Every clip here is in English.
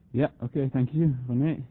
Yeah, okay, thank you, René.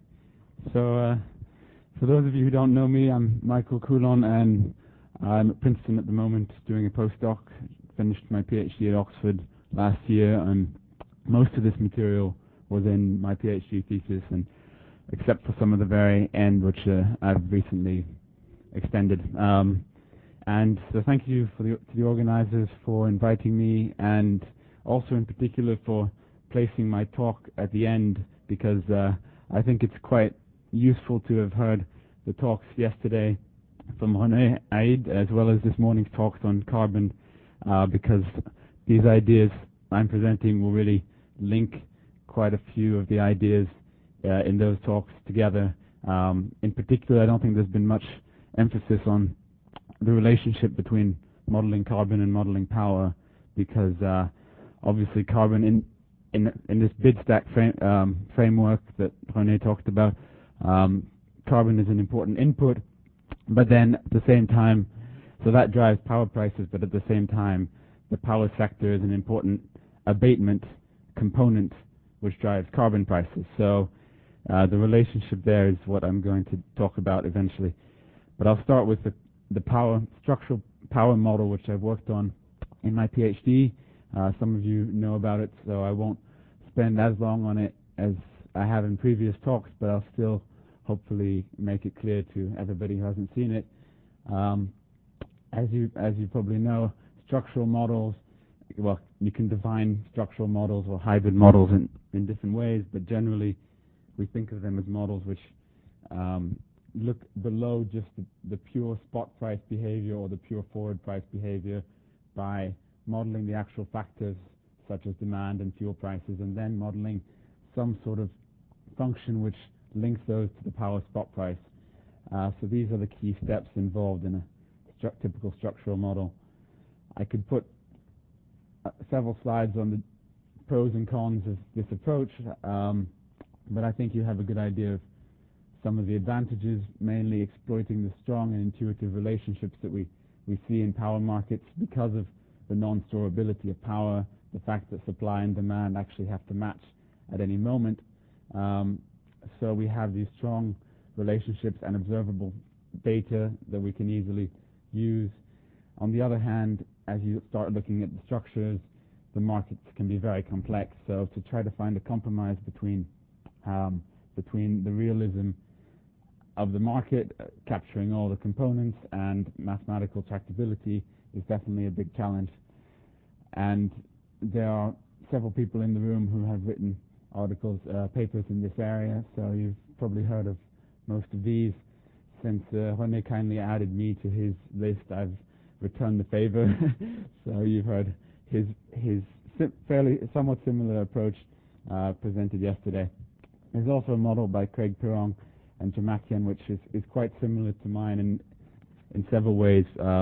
For those of you who don't know me, I'm Michael Coulon, and I'm at Princeton at the moment doing a postdoc. Finished my PhD at Oxford last year, and most of this material was in my PhD thesis, and except for some of the very end, which I've recently extended. And so thank you to the organizers for inviting me, and also in particular for placing my talk at the end, because I think it's quite useful to have heard the talks yesterday from René Aïd, as well as this morning's talks on carbon, because these ideas I'm presenting will really link quite a few of the ideas in those talks together. In particular, I don't think there's been much emphasis on the relationship between modeling carbon and modeling power, because obviously carbon in this bid stack framework that René talked about, carbon is an important input, but then at the same time, so that drives power prices, but at the same time, the power sector is an important abatement component which drives carbon prices. So the relationship there is what I'm going to talk about eventually. But I'll start with the structural power model, which I've worked on in my PhD. Some of you know about it, so I won't spend as long on it as I have in previous talks, but I'll still hopefully make it clear to everybody who hasn't seen it. As you probably know, structural models, well, you can define structural models or hybrid models in different ways, but generally we think of them as models which look below just the pure spot price behavior or the pure forward price behavior by modeling the actual factors such as demand and fuel prices, and then modeling some sort of function which links those to the power spot price. So these are the key steps involved in a typical structural model. I could put several slides on the pros and cons of this approach, but I think you have a good idea of some of the advantages, mainly exploiting the strong and intuitive relationships that we see in power markets because of the non-storability of power, the fact that supply and demand actually have to match at any moment. So we have these strong relationships and observable data that we can easily use. On the other hand, as you start looking at the structures, the markets can be very complex. So to try to find a compromise between the realism of the market, capturing all the components, and mathematical tractability is definitely a big challenge. And there are several people in the room who have written articles, papers in this area, so you've probably heard of most of these. Since René kindly added me to his list, I've returned the favor. So you've heard his somewhat similar approach presented yesterday. There's also a model by Craig Pirrong and Jamakian, which is quite similar to mine in several ways,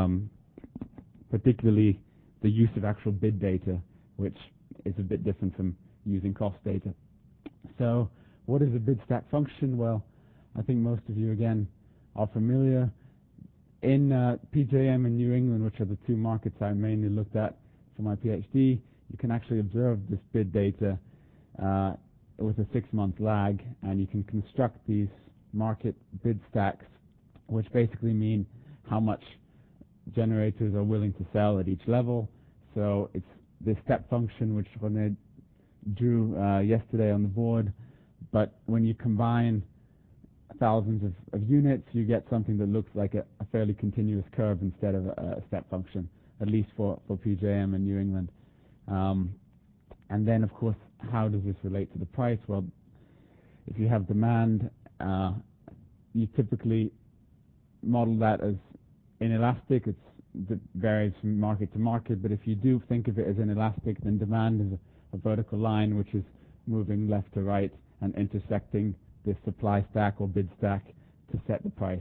particularly the use of actual bid data, which is a bit different from using cost data. So what is a bid stack function? Well, I think most of you, again, are familiar. In PJM and New England, which are the two markets I mainly looked at for my PhD, you can actually observe this bid data with a 6-month lag, and you can construct these market bid stacks, which basically mean how much generators are willing to sell at each level. So it's this step function which René drew yesterday on the board, but when you combine thousands of units, you get something that looks like a fairly continuous curve instead of a step function, at least for PJM and New England. And then, of course, how does this relate to the price? Well, if you have demand, you typically model that as inelastic. It varies from market to market, but if you do think of it as inelastic, then demand is a vertical line which is moving left to right and intersecting the supply stack or bid stack to set the price.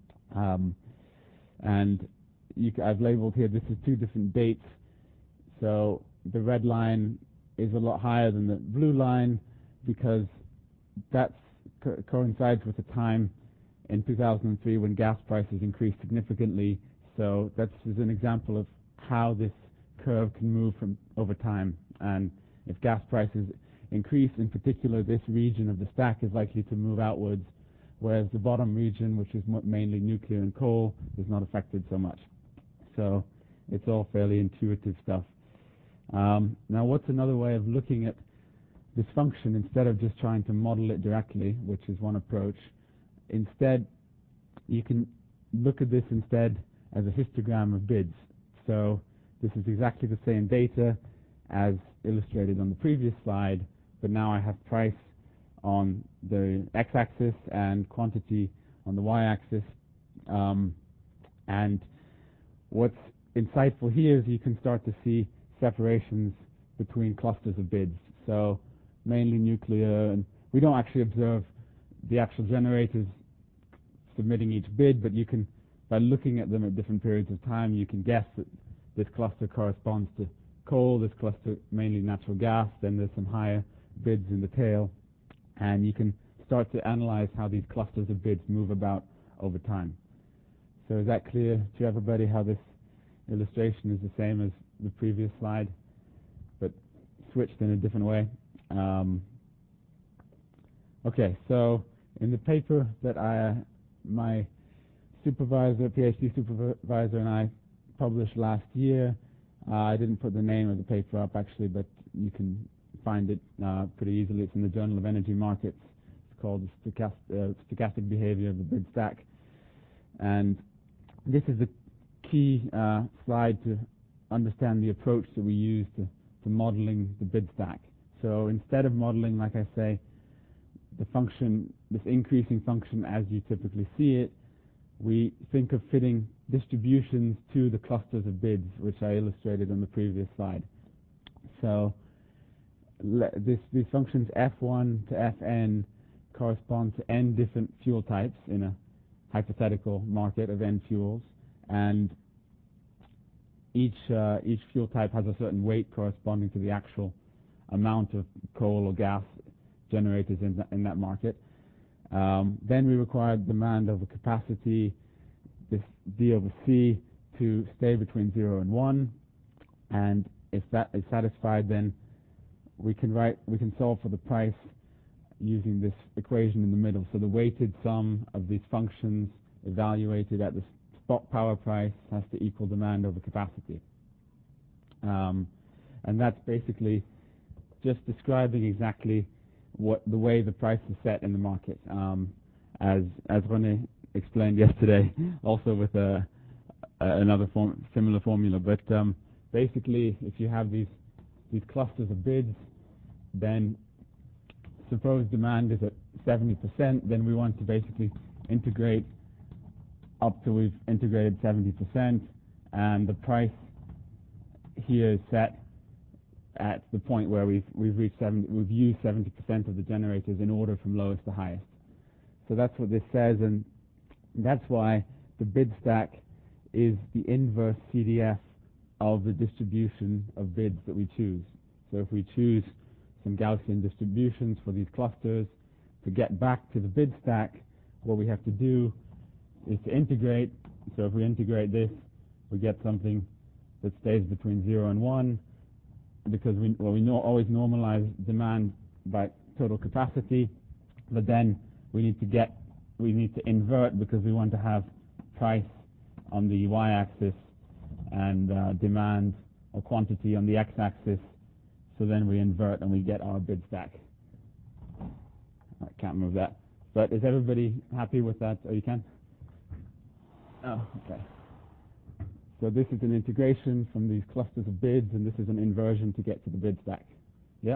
And I've labeled here, this is two different dates. So the red line is a lot higher than the blue line because that coincides with the time in 2003 when gas prices increased significantly. So that's an example of how this curve can move from over time. And if gas prices increase. In particular, this region of the stack is likely to move outwards, whereas the bottom region, which is mainly nuclear and coal, is not affected so much. So it's all fairly intuitive stuff. Now, what's another way of looking at this function instead of just trying to model it directly, which is one approach? Instead, you can look at this instead as a histogram of bids. So this is exactly the same data as illustrated on the previous slide, but now I have price on the x-axis and quantity on the y-axis. And what's insightful here is you can start to see separations between clusters of bids. So mainly nuclear, and we don't actually observe the actual generators submitting each bid, but you can, by looking at them at different periods of time, you can guess that this cluster corresponds to coal, this cluster mainly natural gas, then there's some higher bids in the tail, and you can start to analyze how these clusters of bids move about over time. So is that clear to everybody how this illustration is the same as the previous slide, but switched in a different way? Okay, so in the paper that my supervisor, PhD supervisor, and I published last year, I didn't put the name of the paper up actually, but you can find it pretty easily. It's in the Journal of Energy Markets. It's called Stochastic Behavior of the Bid Stack. And this is the key slide to understand the approach that we use to modeling the bid stack. So instead of modeling, like I say, the function, this increasing function as you typically see it, we think of fitting distributions to the clusters of bids, which I illustrated on the previous slide. So these functions f1 to fn correspond to n different fuel types in a hypothetical market of n fuels, and each fuel type has a certain weight corresponding to the actual amount of coal or gas generated in that market. Then we require demand over capacity, this D over C, to stay between 0 and 1, and if that is satisfied, then we can solve for the price using this equation in the middle. So the weighted sum of these functions evaluated at the spot power price has to equal demand over capacity. And that's basically just describing exactly what the way the price is set in the market, as René explained yesterday, also with another similar formula. But basically, if you have these clusters of bids, then suppose demand is at 70%, then we want to basically integrate up till we've integrated 70%, and the price here is set at the point where we've used 70% of the generators in order from lowest to highest. So that's what this says, and that's why the bid stack is the inverse CDF of the distribution of bids that we choose. So if we choose some Gaussian distributions for these clusters, to get back to the bid stack, what we have to do is to integrate. So if we integrate this, we get something that stays between 0 and 1, because we always normalize demand by total capacity, but then we need to invert, because we want to have price on the y-axis and demand or quantity on the x-axis. So then we invert and we get our bid stack. I can't move that. But is everybody happy with that? Oh, you can? Oh, okay. So this is an integration from these clusters of bids, and this is an inversion to get to the bid stack. Yeah?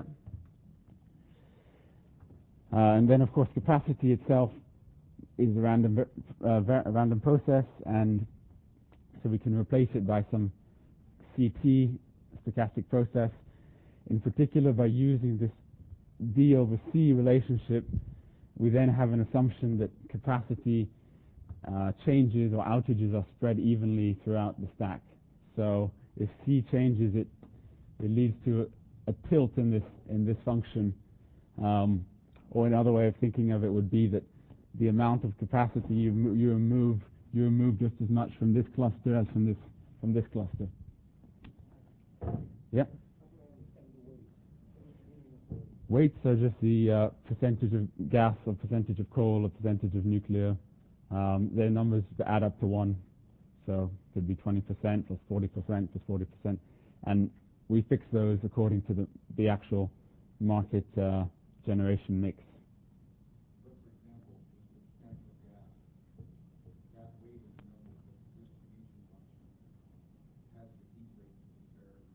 And then, of course, capacity itself is a random process, and so we can replace it by some CT, stochastic process. In particular, by using this D over C relationship, we then have an assumption that capacity changes or outages are spread evenly throughout the stack. So if C changes, it leads to a tilt in this function. Or another way of thinking of it would be that the amount of capacity you remove just as much from this cluster as from this cluster. Yep. Weights are just the percentage of gas or percentage of coal or percentage of nuclear. They're numbers that add up to 1. So it could be 20% plus 40% plus 40%. And we fix those according to the actual market generation mix. But for example, with natural gas weight is a number, but the distribution function has the heat rate compared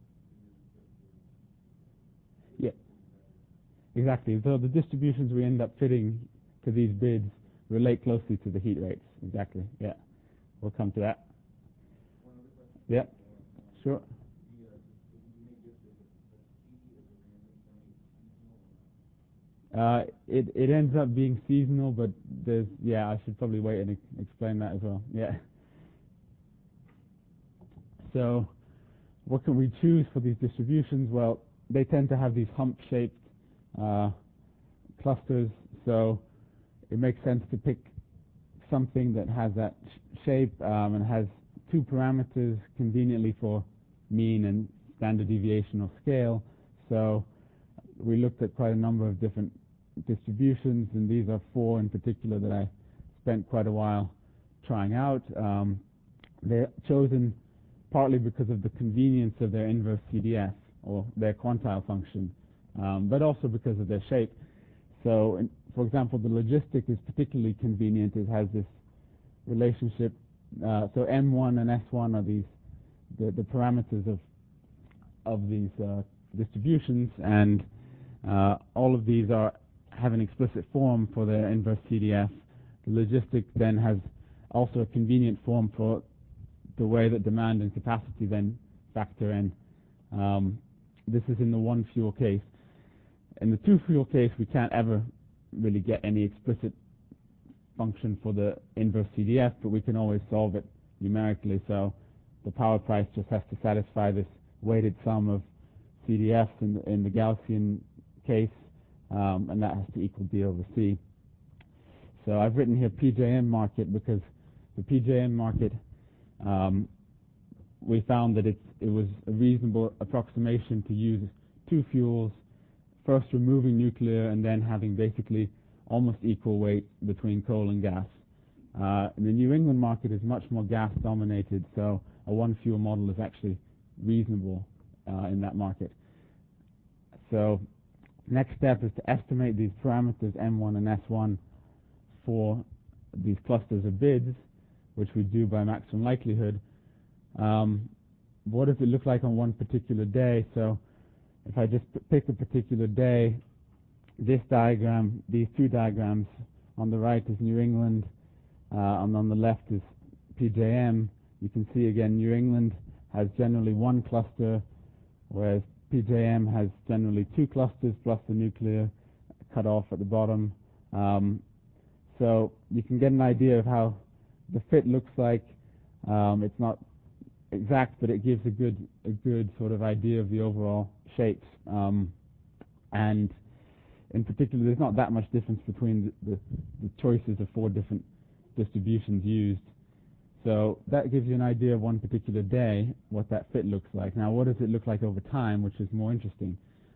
to Yeah, exactly. So the distributions we end up fitting to these bids relate closely to the heat rates. Exactly. Yeah, we'll come to that. One other question? Yeah, sure. It ends up being seasonal, but I should probably wait and explain that as well. Yeah. So what can we choose for these distributions? Well, they tend to have these hump-shaped clusters, so it makes sense to pick something that has that shape and has 2 parameters conveniently for mean and standard deviation or scale. So we looked at quite a number of different distributions, and these are 4 in particular that I spent quite a while trying out. They're chosen partly because of the convenience of their inverse CDF or their quantile function, but also because of their shape. So, for example, the logistic is particularly convenient. It has this relationship. So M1 and S1 are the parameters of these distributions, and all of these have an explicit form for their inverse CDF. The logistic then has also a convenient form for the way that demand and capacity then factor in. This is in the 1-fuel case. In the 2-fuel case, we can't ever really get any explicit function for the inverse CDF, but we can always solve it numerically. So the power price just has to satisfy this weighted sum of CDFs in the Gaussian case, and that has to equal D over C. So I've written here PJM market because the PJM market, we found that it was a reasonable approximation to use 2 fuels, first removing nuclear and then having basically almost equal weight between coal and gas. The New England market is much more gas dominated, so a 1-fuel model is actually reasonable in that market. So next step is to estimate these parameters M1 and S1 for these clusters of bids, which we do by maximum likelihood. What does it look like on one particular day? So if I just pick a particular day, this diagram, these 2 diagrams, on the right is New England, and on the left is PJM. You can see again New England has generally 1 cluster, whereas PJM has generally 2 clusters plus the nuclear cut off at the bottom. So you can get an idea of how the fit looks like. It's not exact, but it gives a good sort of idea of the overall shapes. And in particular, there's not that much difference between the choices of 4 different distributions used. So that gives you an idea of one particular day, what that fit looks like. Now, what does it look like over time, which is more interesting?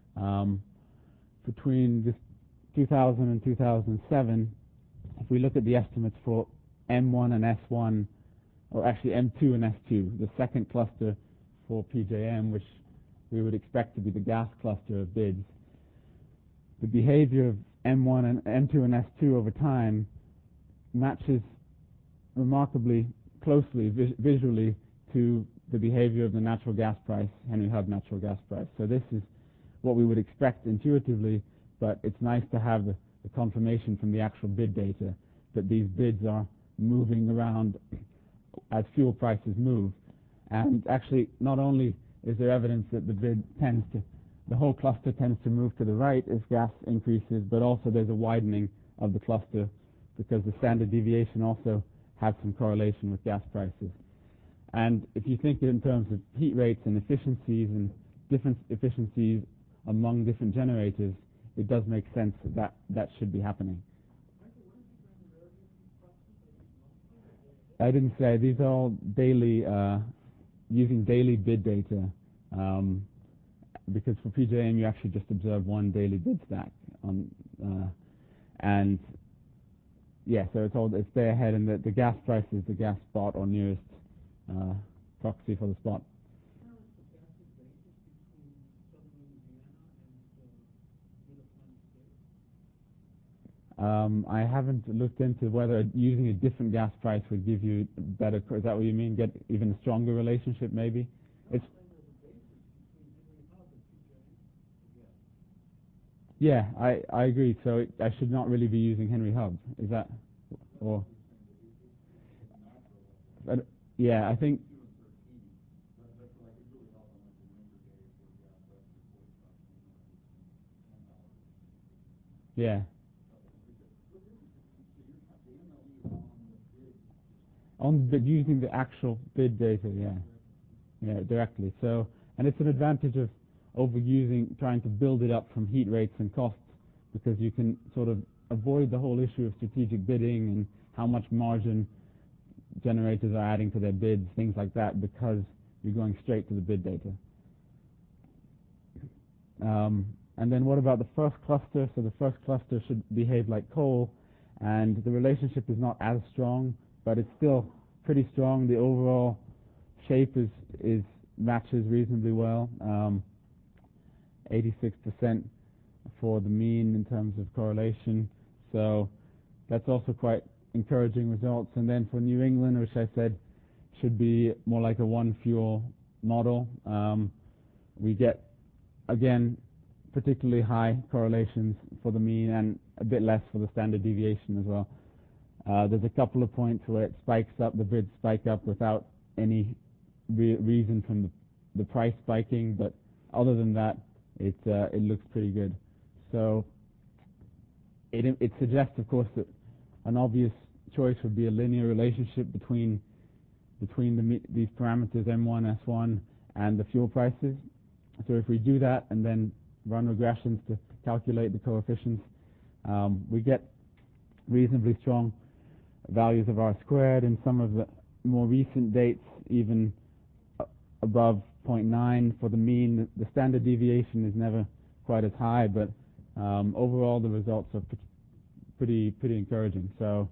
Between this 2000 and 2007, if we look at the estimates for M1 and S1, or actually M2 and S2, the second cluster for PJM, which we would expect to be the gas cluster of bids, the behavior of M1 and M2 and S2 over time matches remarkably closely visually to the behavior of the natural gas price, Henry Hub natural gas price. So this is what we would expect intuitively, but it's nice to have the confirmation from the actual bid data that these bids are moving around as fuel prices move. And actually, not only is there evidence that the whole cluster tends to move to the right as gas increases, but also there's a widening of the cluster because the standard deviation also has some correlation with gas prices. And if you think in terms of heat rates and efficiencies and different efficiencies among different generators, it does make sense that should be happening. I didn't say. These are all daily, using daily bid data. because for PJM you actually just observe one daily bid stack on, and yeah, so it's day ahead, and the gas price is the gas spot or nearest proxy for the spot. Where is the gas basis between southern Louisiana and Mid-Atlantic states? I haven't looked into whether using a different gas price would give you better. Is that what you mean? Get even a stronger relationship, maybe? No, It's I'm saying there's a basis between Henry Hub and PJM. yeah, I agree. So I should not really be using Henry Hub. Is that or? But, yeah, I think. Yeah. On bid, using the actual bid data, yeah, directly. So, and it's an advantage of overusing, trying to build it up from heat rates and costs, because you can sort of avoid the whole issue of strategic bidding and how much margin generators are adding to their bids, things like that, because you're going straight to the bid data. And then what about the first cluster? So the first cluster should behave like coal, and the relationship is not as strong, but it's still pretty strong. The overall shape is matches reasonably well. 86% for the mean in terms of correlation. So that's also quite encouraging results. And then for New England, which I said should be more like a one fuel model, we get, again, particularly high correlations for the mean and a bit less for the standard deviation as well. There's a couple of points where it spikes up, the bids spike up without any reason from the price spiking, but other than that, it looks pretty good. So it suggests, of course, that an obvious choice would be a linear relationship between these parameters M1, S1, and the fuel prices. So if we do that and then run regressions to calculate the coefficients, we get reasonably strong values of R squared. In some of the more recent dates, even above 0.9 for the mean. The standard deviation is never quite as high, but overall the results are pretty encouraging. So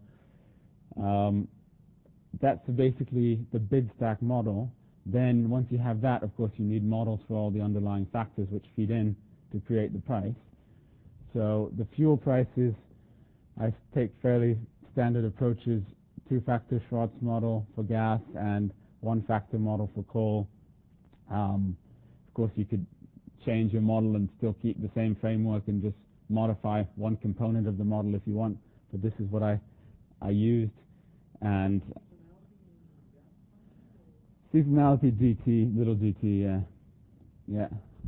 that's basically the bid stack model. Then once you have that, of course, you need models for all the underlying factors which feed in to create the price. So the fuel prices, I take fairly standard approaches, two-factor Schwartz model for gas and one-factor model for coal. Of course, you could change your model and still keep the same framework and just modify one component of the model if you want, but this is what I used. And seasonality GT, little GT, yeah.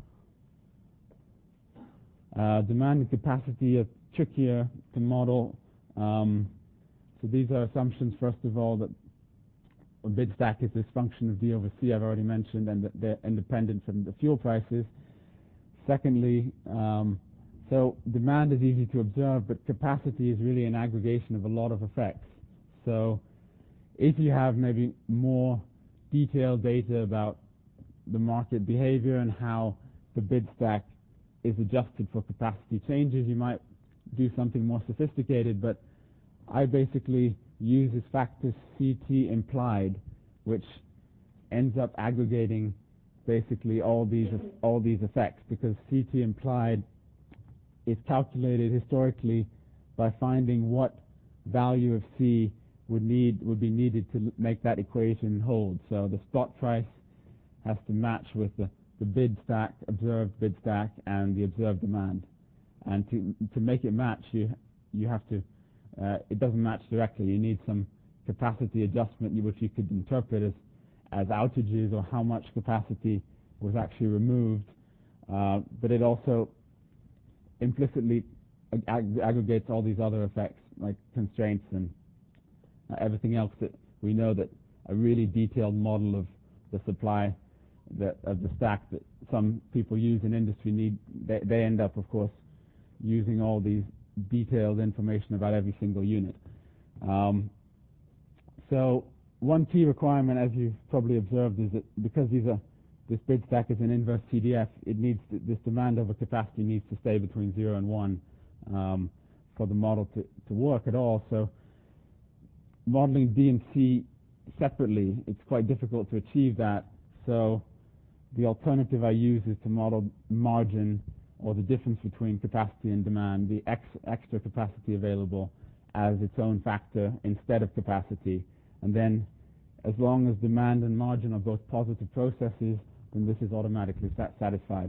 Demand and capacity are trickier to model. So these are assumptions, first of all, that a bid stack is this function of D over C I've already mentioned, and that they're independent from the fuel prices. Secondly, so demand is easy to observe, but capacity is really an aggregation of a lot of effects. So if you have maybe more detailed data about the market behavior and how the bid stack is adjusted for capacity changes, you might do something more sophisticated, but I basically use this factor CT implied, which ends up aggregating basically all these effects, because CT implied is calculated historically by finding what value of C would be needed to make that equation hold. So the spot price has to match with the bid stack, observed bid stack, and the observed demand. And to make it match, you have to it doesn't match directly. You need some capacity adjustment, which you could interpret as outages or how much capacity was actually removed. But it also implicitly aggregates all these other effects like constraints and everything else that we know that a really detailed model of the supply of the stack that some people use in industry they end up, of course, using all these detailed information about every single unit. So one key requirement, as you've probably observed, is that because these are this bid stack is an inverse CDF, it needs this demand over capacity needs to stay between 0 and 1 for the model to work at all. So modeling D and C separately, it's quite difficult to achieve that. So the alternative I use is to model margin, or the difference between capacity and demand, the extra capacity available, as its own factor instead of capacity. And then as long as demand and margin are both positive processes, then this is automatically satisfied.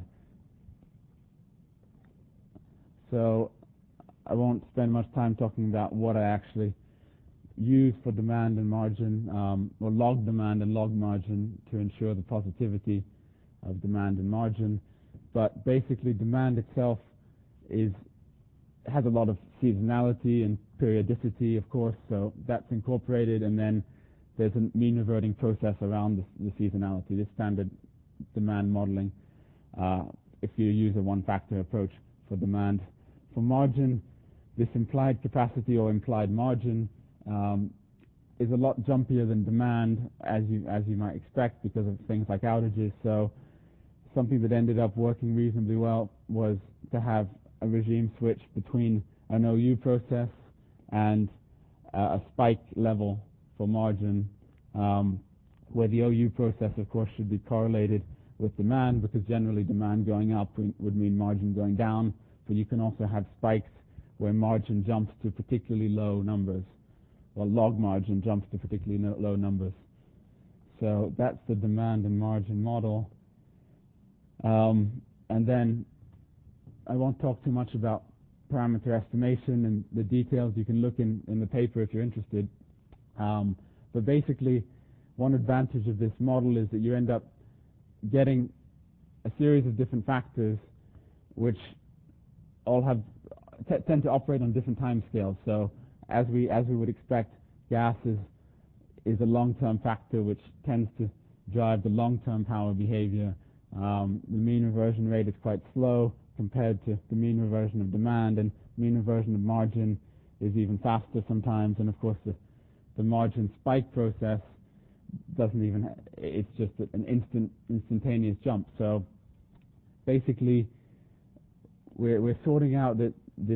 So I won't spend much time talking about what I actually use for demand and margin, or log demand and log margin to ensure the positivity of demand and margin. But basically demand itself has a lot of seasonality and periodicity, of course, so that's incorporated, and then there's a mean reverting process around the seasonality, this standard demand modeling, if you use a one-factor approach for demand. For margin, this implied capacity or implied margin is a lot jumpier than demand, as you might expect, because of things like outages. So something that ended up working reasonably well was to have a regime switch between an OU process and a spike level for margin, where the OU process, of course, should be correlated with demand, because generally demand going up would mean margin going down. But you can also have spikes where margin jumps to particularly low numbers, or log margin jumps to particularly low numbers. So that's the demand and margin model. And then I won't talk too much about parameter estimation and the details. You can look in the paper if you're interested. But basically, one advantage of this model is that you end up getting a series of different factors which all tend to operate on different time scales. So as we would expect, gas is a long-term factor which tends to drive the long-term power behavior. The mean reversion rate is quite slow compared to the mean reversion of demand, and mean reversion of margin is even faster sometimes. And of course, the margin spike process it's just an instantaneous jump. So basically, we're sorting out this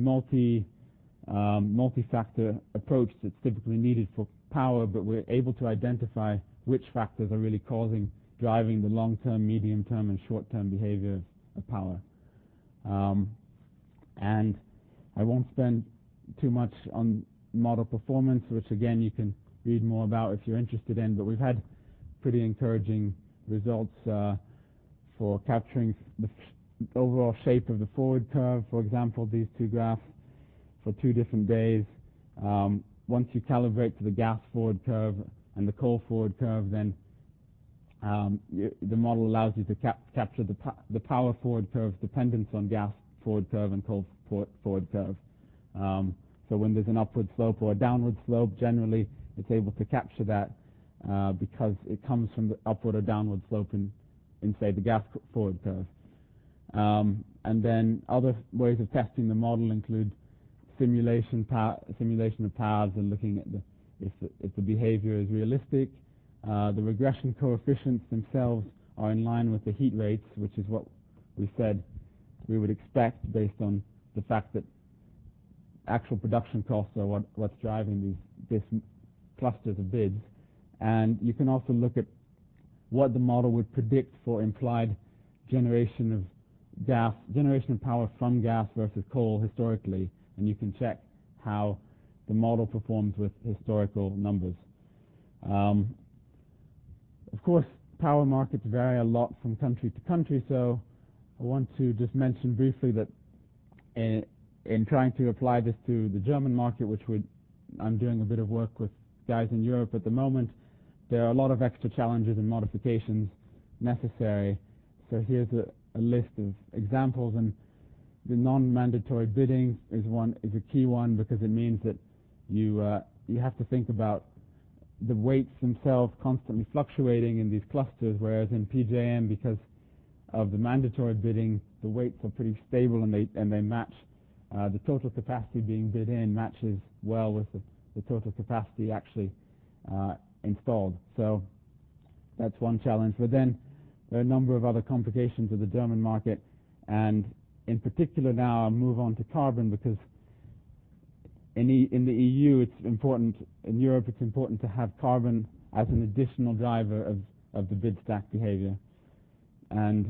multi-factor approach that's typically needed for power, but we're able to identify which factors are really driving the long-term, medium-term, and short-term behavior of power. And I won't spend too much on model performance, which again you can read more about if you're interested in, but we've had pretty encouraging results for capturing the overall shape of the forward curve. For example, these two graphs for 2 different days. Once you calibrate to the gas forward curve and the coal forward curve, then the model allows you to capture the power forward curve's dependence on gas forward curve and coal forward curve. So when there's an upward slope or a downward slope, generally it's able to capture that because it comes from the upward or downward slope in say, the gas forward curve. And then other ways of testing the model include simulation of paths and looking at if the behavior is realistic. The regression coefficients themselves are in line with the heat rates, which is what we said we would expect based on the fact that actual production costs are what's driving these clusters of bids. And you can also look at what the model would predict for implied generation of power from gas versus coal historically, and you can check how the model performs with historical numbers. Of course, power markets vary a lot from country to country, so I want to just mention briefly that in trying to apply this to the German market, which I'm doing a bit of work with guys in Europe at the moment, there are a lot of extra challenges and modifications necessary. So here's a list of examples, and the non-mandatory bidding is a key one, because it means that you have to think about the weights themselves constantly fluctuating in these clusters, whereas in PJM, because of the mandatory bidding, the weights are pretty stable and they match. The total capacity being bid in matches well with the total capacity actually installed. So that's one challenge. But then there are a number of other complications of the German market, and in particular now I'll move on to carbon, because in the EU it's important, in Europe it's important to have carbon as an additional driver of the bid stack behavior. And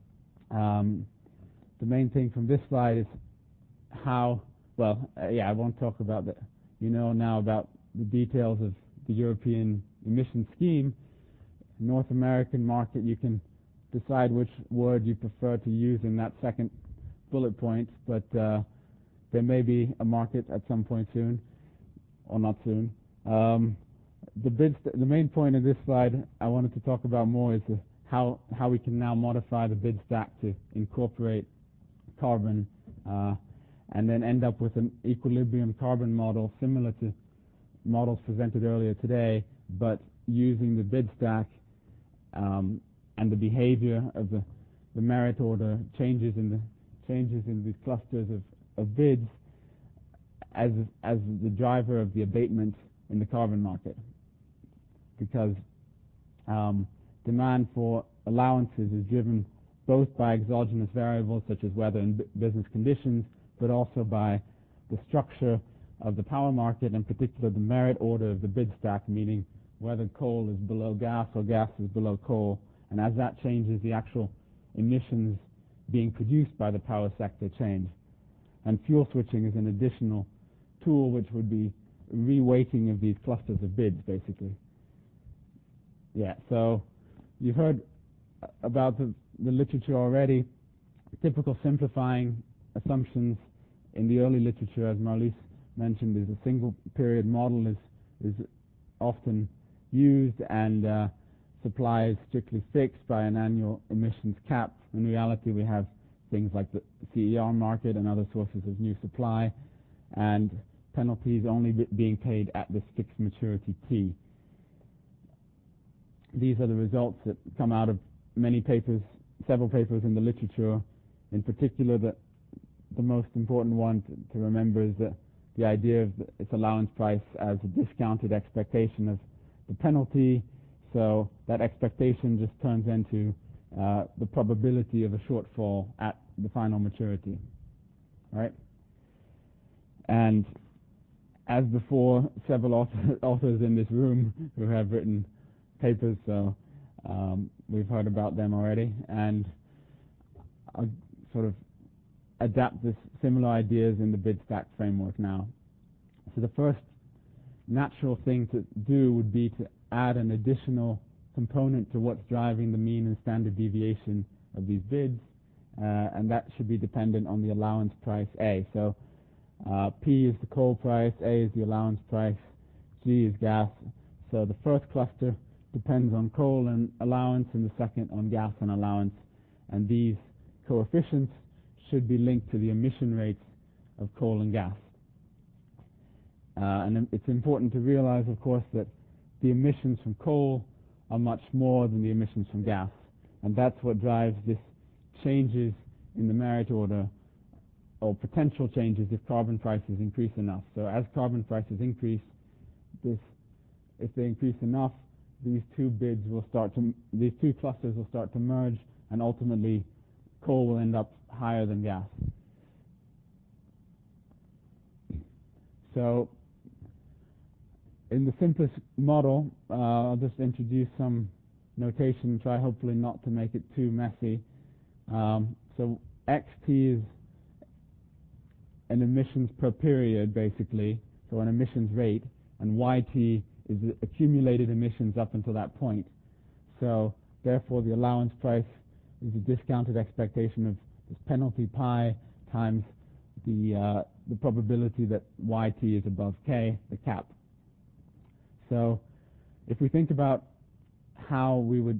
the main thing from this slide is how, I won't talk about that. You know now about the details of the European emission scheme. North American market, you can decide which word you prefer to use in that second bullet point, but there may be a market at some point soon, or not soon. The main point of this slide I wanted to talk about more is how we can now modify the bid stack to incorporate carbon, and then end up with an equilibrium carbon model similar to models presented earlier today, but using the bid stack and the behavior of the merit order changes in these clusters of bids as the driver of the abatement in the carbon market, because demand for allowances is driven both by exogenous variables such as weather and business conditions, but also by the structure of the power market, in particular the merit order of the bid stack, meaning whether coal is below gas or gas is below coal. And as that changes, the actual emissions being produced by the power sector change. And fuel switching is an additional tool which would be reweighting of these clusters of bids, basically. Yeah, so you've heard about the literature already. Typical simplifying assumptions in the early literature, as Marlies mentioned, is a single period model is often used, and supply is strictly fixed by an annual emissions cap. In reality, we have things like the CER market and other sources of new supply, and penalties only being paid at this fixed maturity T. These are the results that come out of many papers, several papers in the literature. In particular, the most important one to remember is the idea of its allowance price as a discounted expectation of the penalty. So that expectation just turns into the probability of a shortfall at the final maturity. All right? And as before, several authors in this room who have written papers, so we've heard about them already, and I'll sort of adapt this similar ideas in the bid stack framework now. So the first natural thing to do would be to add an additional component to what's driving the mean and standard deviation of these bids, and that should be dependent on the allowance price A. So P is the coal price, A is the allowance price, G is gas. So the first cluster depends on coal and allowance, and the second on gas and allowance, and these coefficients should be linked to the emission rates of coal and gas. And it's important to realize, of course, that the emissions from coal are much more than the emissions from gas, and that's what drives this changes in the merit order, or potential changes if carbon prices increase enough. So as carbon prices increase, if they increase enough, these two clusters will start to merge, and ultimately coal will end up higher than gas. So in the simplest model, I'll just introduce some notation, try hopefully not to make it too messy. So XT is an emissions per period, basically, so an emissions rate, and YT is the accumulated emissions up until that point. So therefore the allowance price is a discounted expectation of this penalty pi times the probability that YT is above K, the cap. So if we think about how we would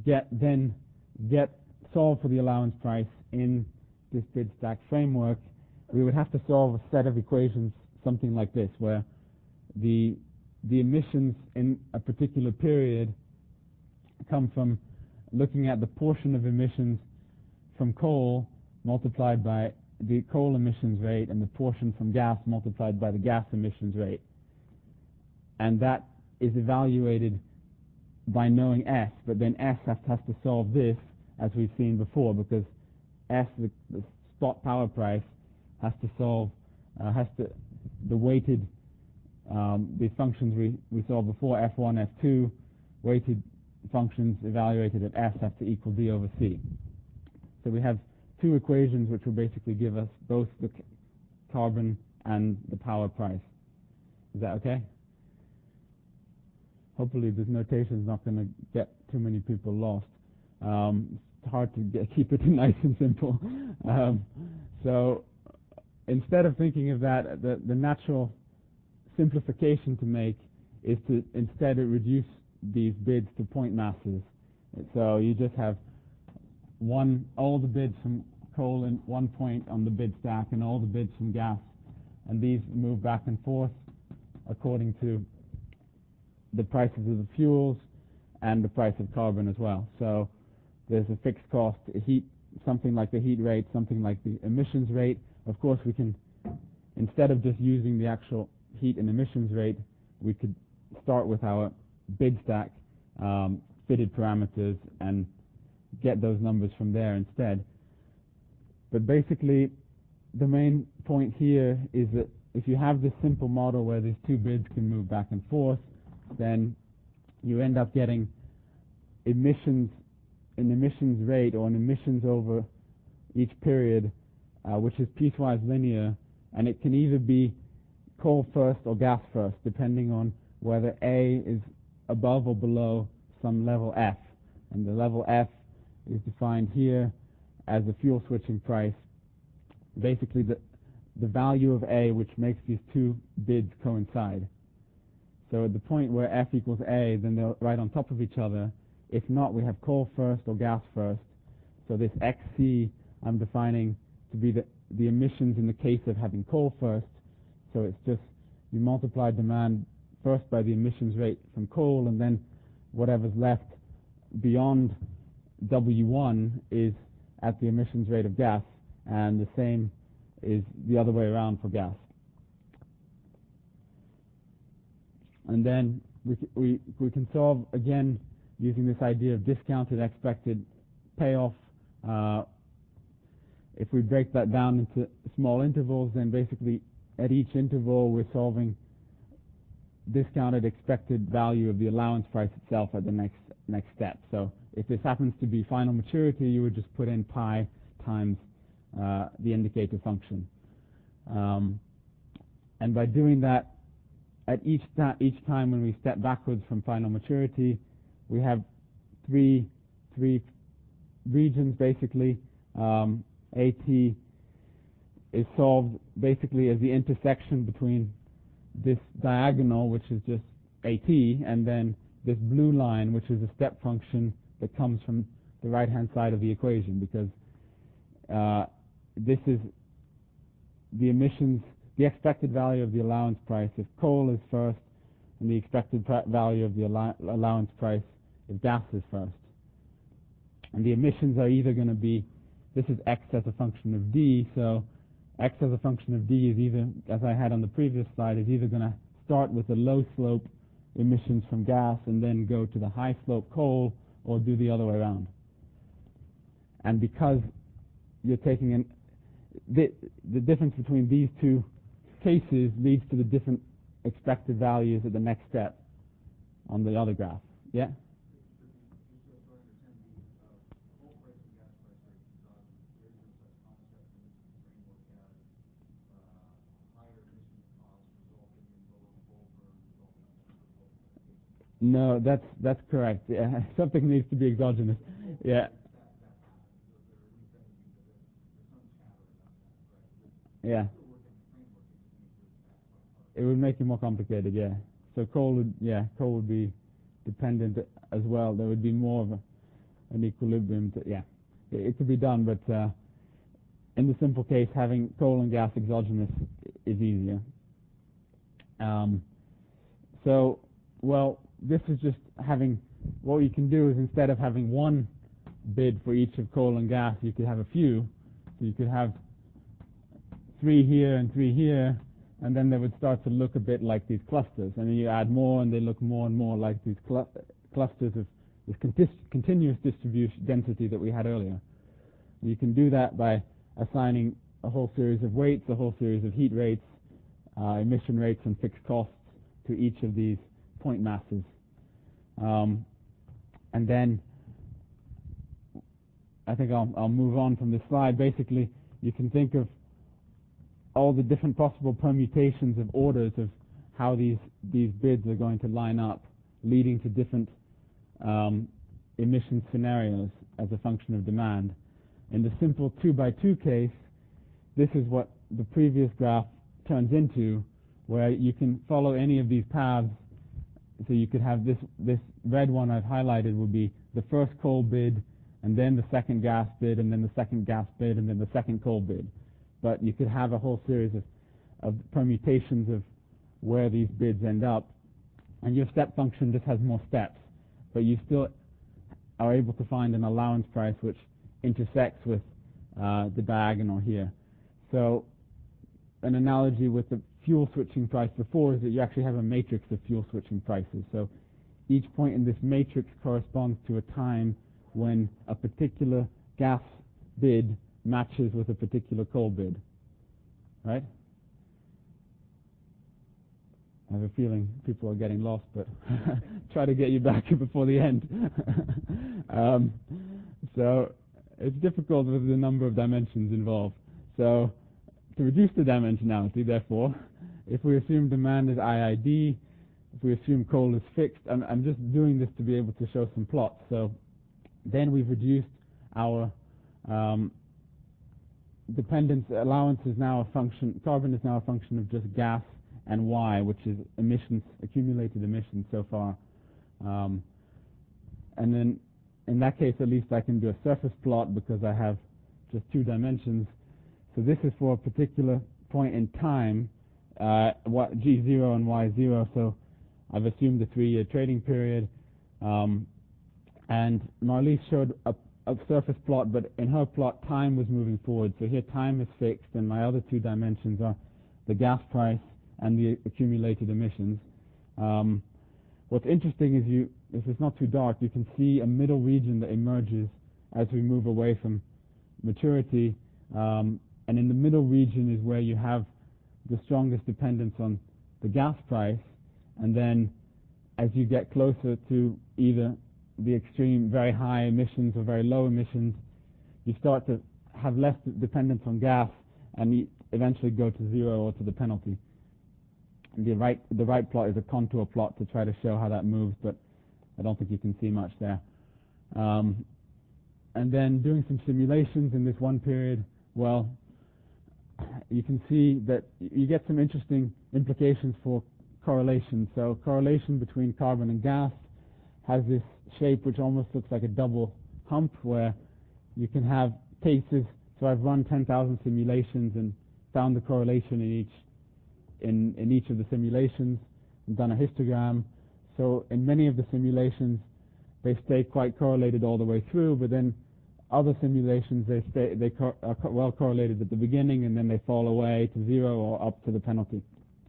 solve for the allowance price in this bid stack framework, we would have to solve a set of equations something like this, where the emissions in a particular period come from looking at the portion of emissions from coal multiplied by the coal emissions rate, and the portion from gas multiplied by the gas emissions rate. And that is evaluated by knowing S, but then S has to solve this, as we've seen before, because S, the spot power price, has to solve, the weighted, these functions we saw before, F1, F2, weighted functions evaluated at S have to equal D over C. So we have two equations which will basically give us both the carbon and the power price. Is that okay? Hopefully this notation is not going to get too many people lost. It's hard to keep it nice and simple. So instead of thinking of that, the natural simplification to make is to instead reduce these bids to point masses. So you just have all the bids from coal in one point on the bid stack and all the bids from gas, and these move back and forth according to the prices of the fuels and the price of carbon as well. So there's a fixed cost, heat, something like the heat rate, something like the emissions rate. Of course, we can, instead of just using the actual heat and emissions rate, we could start with our bid stack fitted parameters and get those numbers from there instead. But basically, the main point here is that if you have this simple model where these two bids can move back and forth, then you end up getting an emissions rate or an emissions over each period, which is piecewise linear, and it can either be coal first or gas first, depending on whether A is above or below some level F. And the level F is defined here as the fuel switching price, basically the value of A which makes these two bids coincide. So at the point where F equals A, then they're right on top of each other. If not, we have coal first or gas first. So this XC I'm defining to be the emissions in the case of having coal first. So it's just you multiply demand first by the emissions rate from coal, and then whatever's left beyond W1 is at the emissions rate of gas, and the same is the other way around for gas. And then we can solve again using this idea of discounted expected payoff. If we break that down into small intervals, then basically at each interval we're solving discounted expected value of the allowance price itself at the next step. So if this happens to be final maturity, you would just put in pi times the indicator function. And by doing that, at each time when we step backwards from final maturity, we have three regions basically. AT is solved basically as the intersection between this diagonal, which is just AT, and then this blue line, which is a step function that comes from the right-hand side of the equation, because this is the emissions, the expected value of the allowance price if coal is first, and the expected value of the allowance price if gas is first. And the emissions are either going to be, this is x as a function of d, so x as a function of d is either, as I had on the previous slide, is either going to start with the low slope emissions from gas and then go to the high slope coal, or do the other way around. And because you're taking the difference between these two cases leads to the different expected values at the next step on the other graph. Yeah? No, that's correct. Yeah. Something needs to be exogenous. Yeah. Yeah. It would make it more complicated, yeah. So coal would be dependent as well. There would be more of an equilibrium. It could be done, but in the simple case, having coal and gas exogenous is easier. This is just having, what you can do is instead of having one bid for each of coal and gas, you could have a few. So you could have 3 here and 3 here, and then they would start to look a bit like these clusters. And then you add more, and they look more and more like these clusters of this continuous distribution density that we had earlier. You can do that by assigning a whole series of weights, a whole series of heat rates, emission rates, and fixed costs to each of these point masses. And then I think I'll move on from this slide. Basically, you can think of all the different possible permutations of orders of how these bids are going to line up, leading to different emission scenarios as a function of demand. In the simple 2x2 case, this is what the previous graph turns into, where you can follow any of these paths. So you could have this red one I've highlighted would be the first coal bid, and then the second gas bid, and then the second gas bid, and then the second coal bid. But you could have a whole series of permutations of where these bids end up, and your step function just has more steps, but you still are able to find an allowance price which intersects with the diagonal here. So an analogy with the fuel switching price before is that you actually have a matrix of fuel switching prices. So each point in this matrix corresponds to a time when a particular gas bid matches with a particular coal bid, right? I have a feeling people are getting lost, but try to get you back before the end. So it's difficult with the number of dimensions involved. So to reduce the dimensionality, therefore, if we assume demand is IID, if we assume coal is fixed, I'm just doing this to be able to show some plots. So then we've reduced our dependence. Allowance is now a function, carbon is now a function of just gas and Y, which is emissions, accumulated emissions so far. And then in that case, at least I can do a surface plot because I have just 2 dimensions. So this is for a particular point in time, what G0 and Y0. So I've assumed a 3-year trading period. And Marlies showed a surface plot, but in her plot, time was moving forward. So here time is fixed, and my other 2 dimensions are the gas price and the accumulated emissions. What's interesting is if it's not too dark, you can see a middle region that emerges as we move away from maturity. And in the middle region is where you have the strongest dependence on the gas price. And then as you get closer to either the extreme very high emissions or very low emissions, you start to have less dependence on gas and eventually go to 0 or to the penalty. And the right plot is a contour plot to try to show how that moves, but I don't think you can see much there. And then doing some simulations in this one period, well, you can see that you get some interesting implications for correlation. So correlation between carbon and gas has this shape which almost looks like a double hump, where you can have cases. So I've run 10,000 simulations and found the correlation in each of the simulations and done a histogram. So in many of the simulations, they stay quite correlated all the way through, but then other simulations, they are well correlated at the beginning, and then they fall away to 0 or up to the penalty.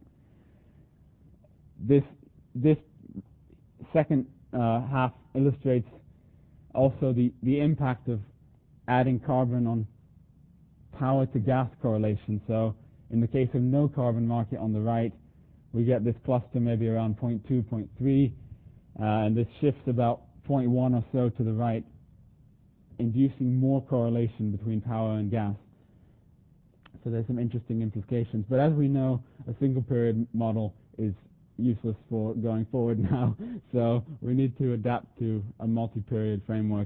This second half illustrates also the impact of adding carbon on power to gas correlation. So in the case of no carbon market on the right, we get this cluster maybe around 0.2, 0.3, and this shifts about 0.1 or so to the right, inducing more correlation between power and gas. So there's some interesting implications. But as we know, a single period model is useless for going forward now, so we need to adapt to a multi-period framework.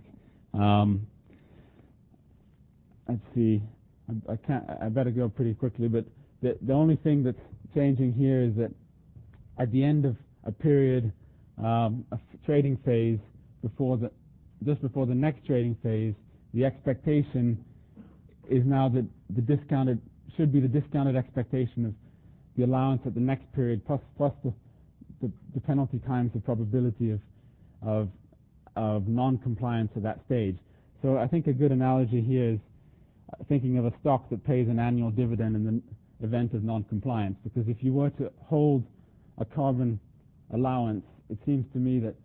Let's see, I better go pretty quickly, but the only thing that's changing here is that at the end of a period, a trading phase, just before the next trading phase, the expectation is now that should be the discounted expectation of the allowance at the next period plus the penalty times the probability of non-compliance at that stage. So I think a good analogy here is thinking of a stock that pays an annual dividend in the event of non-compliance, because if you were to hold a carbon allowance, it seems to me that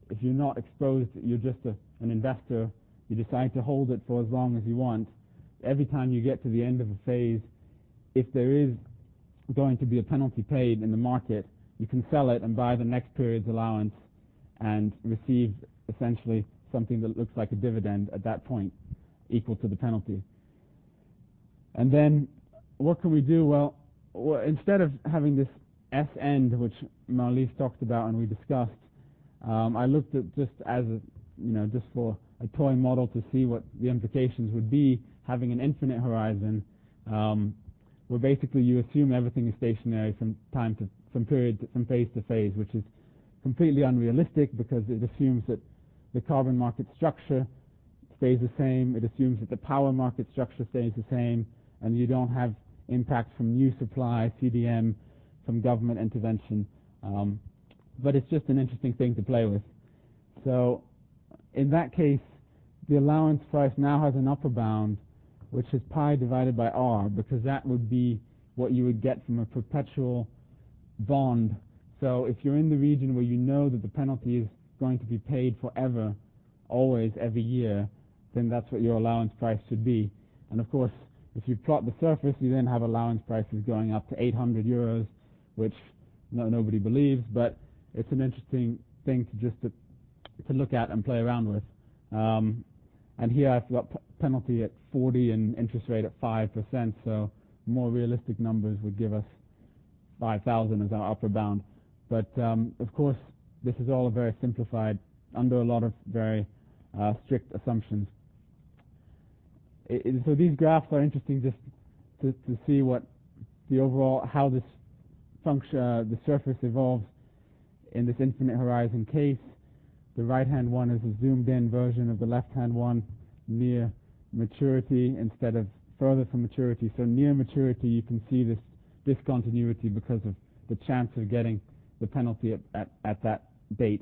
if you're not exposed, you're just an investor, you decide to hold it for as long as you want, every time you get to the end of a phase, if there is going to be a penalty paid in the market, you can sell it and buy the next period's allowance and receive essentially something that looks like a dividend at that point, equal to the penalty. And then what can we do? Well, instead of having this S end, which Marlies talked about and we discussed, I looked at just as just for a toy model to see what the implications would be, having an infinite horizon, where basically you assume everything is stationary from phase to phase, which is completely unrealistic because it assumes that the carbon market structure stays the same, it assumes that the power market structure stays the same, and you don't have impacts from new supply, CDM, from government intervention. But it's just an interesting thing to play with. So in that case, the allowance price now has an upper bound, which is pi divided by r, because that would be what you would get from a perpetual bond. So if you're in the region where you know that the penalty is going to be paid forever, always, every year, then that's what your allowance price should be. And of course, if you plot the surface, you then have allowance prices going up to 800 euros, which nobody believes, but it's an interesting thing to look at and play around with. And here I've got penalty at 40 and interest rate at 5%, so more realistic numbers would give us 5,000 as our upper bound. But of course, this is all very simplified under a lot of very strict assumptions. So these graphs are interesting just to see what the overall, how this function, the surface evolves in this infinite horizon case. The right-hand one is a zoomed-in version of the left-hand one, near maturity instead of further from maturity. So near maturity, you can see this discontinuity because of the chance of getting the penalty at that date.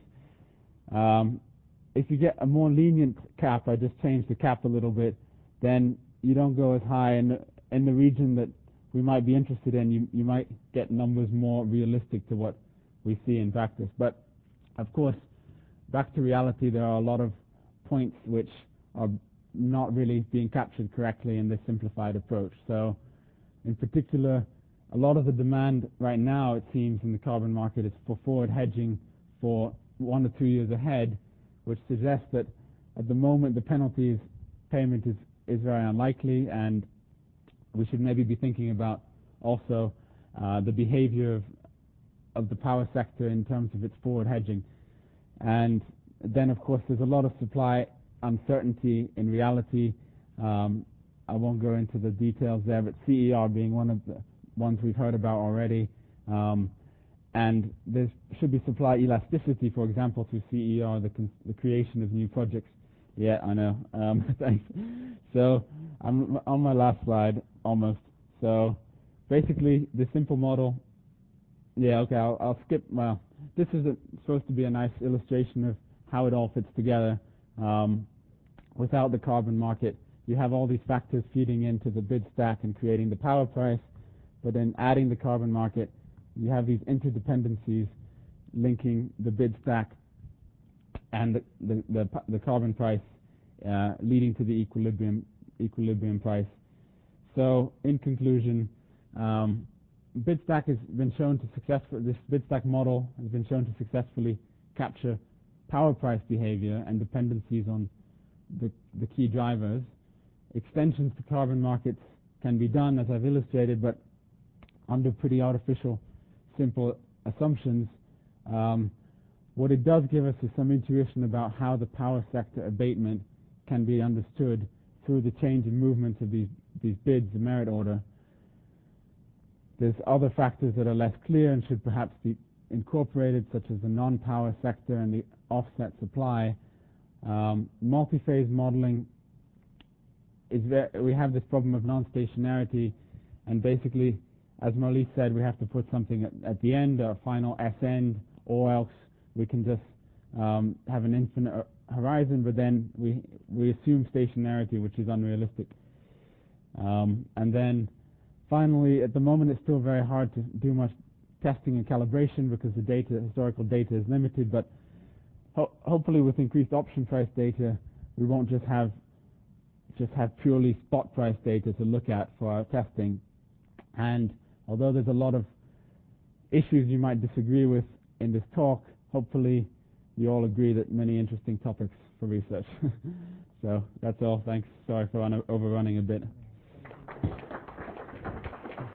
If you get a more lenient cap, I just changed the cap a little bit, then you don't go as high in the region that we might be interested in. You might get numbers more realistic to what we see in practice. But of course, back to reality, there are a lot of points which are not really being captured correctly in this simplified approach. So in particular, a lot of the demand right now, it seems, in the carbon market is for forward hedging for 1 or 2 years ahead, which suggests that at the moment the penalties payment is very unlikely, and we should maybe be thinking about also the behavior of the power sector in terms of its forward hedging. And then, of course, there's a lot of supply uncertainty in reality. I won't go into the details there, but CER being one of the ones we've heard about already. And there should be supply elasticity, for example, through CER, the creation of new projects. Yeah, I know. Thanks. So I'm on my last slide, almost. So basically, the simple model. Yeah, okay, I'll skip. Well, this is supposed to be a nice illustration of how it all fits together. Without the carbon market, you have all these factors feeding into the bid stack and creating the power price. But then adding the carbon market, you have these interdependencies linking the bid stack and the carbon price, leading to the equilibrium price. So in conclusion, bid stack has been shown to this bid stack model has been shown to successfully capture power price behavior and dependencies on the key drivers. Extensions to carbon markets can be done, as I've illustrated, but under pretty artificial, simple assumptions. What it does give us is some intuition about how the power sector abatement can be understood through the change in movements of these bids, the merit order. There's other factors that are less clear and should perhaps be incorporated, such as the non-power sector and the offset supply. Multi-phase modeling we have this problem of non-stationarity, and basically, as Marlies said, we have to put something at the end, a final S end, or else we can just have an infinite horizon, but then we assume stationarity, which is unrealistic. And then finally, at the moment, it's still very hard to do much testing and calibration because the historical data is limited, but hopefully with increased option price data, we won't just have purely spot price data to look at for our testing. And although there's a lot of issues you might disagree with in this talk, hopefully you all agree that many interesting topics for research. So that's all. Thanks. Sorry for overrunning a bit.